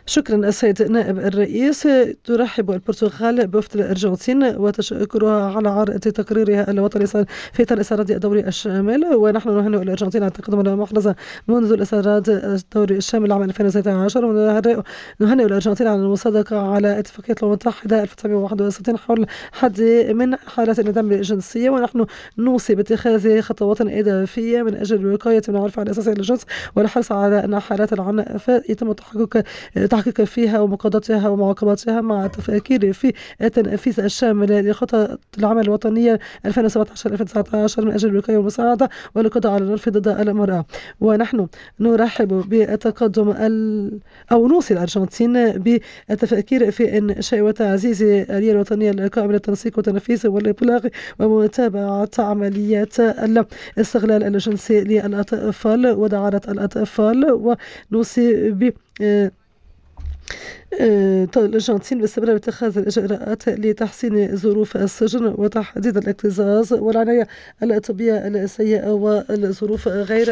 شكرا السيد نائب الرئيس. ترحب البرتغال بوفد الأرجنتين وتشكرها على عرض تقريرها الوطني في إطار إصرار الدوري الشامل، ونحن نهنئ الأرجنتين على التقدم المحرز منذ الإصرار الدوري الشامل عام 2016، ونهنئ الأرجنتين على المصادقة على اتفاقية الأمم المتحدة 1961 حول حد من حالات الانعدام الجنسية، ونحن نوصي باتخاذ خطوات إضافية من أجل الوقاية من العنف على الأساس الجنس والحرص على أن حالات العنف يتم تحقيق فيها ومقاضاتها ومعاقباتها، مع التفكير في التنفيذ الشامل لخطط العمل الوطنية 2017-2019 من أجل الوقاية والمساعدة والقضاء على العنف ضد المرأة. ونحن نرحب بالتقدم أو نوصي الأرجنتين بالتفكير في إنشاء وتعزيز الآلية الوطنية القائمة للتنسيق والتنفيذ والإبلاغ ومتابعة عمليات الاستغلال الجنسي للأطفال ودعارة الأطفال. ونوصي ب الأرجنتين باستمرار اتخاذ الإجراءات لتحسين ظروف السجن وتحديد الاكتظاظ والعناية الطبية السيئة والظروف غير